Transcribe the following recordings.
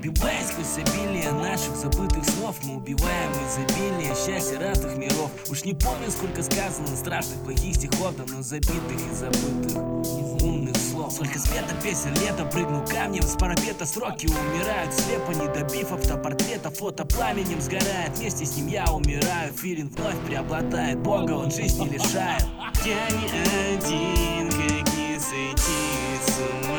Пробиваясь сквозь обилие наших забытых снов, мы убиваем изобилие счастья разных миров. Уж не помню, сколько сказано страшных, плохих стихов, давно забитых и забытых умных слов. Сколько света, песен, лето, прыгну камнем с парапета, строки умирают слепо, не добив автопортрета. Фото пламенем сгорает, вместе с ним я умираю. Филин вновь преобладает, Бога он жизнь не лишает. Я не один, как не сойти с ума.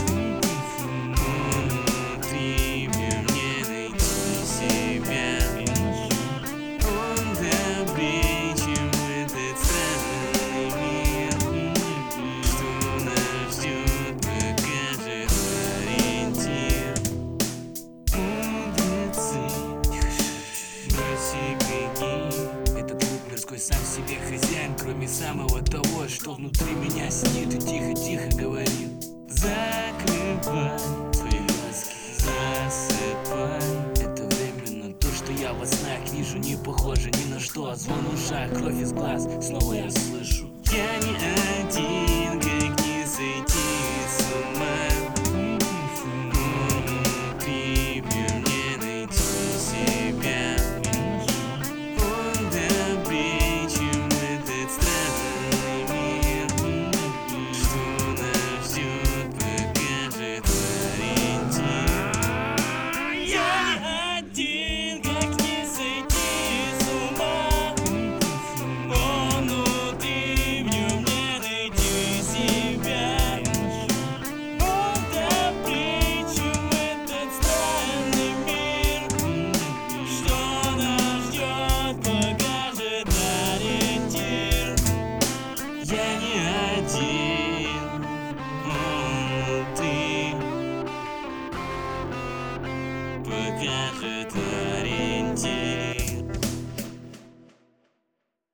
Внутри мне найти себя. Он добрее, чем этот странный мир. Что нас ждет, покажет ориентир. Мудрецы, бросай беги. Этот клуб мирской сам себе хозяин, кроме самого того, что внутри меня сидит и тихо-тихо говорит: закрывай свои глазки, засыпай. Это временно, то, что я во снах вижу, не похоже ни на что. Звон в ушах, кровь из глаз, снова я слышу: я не один.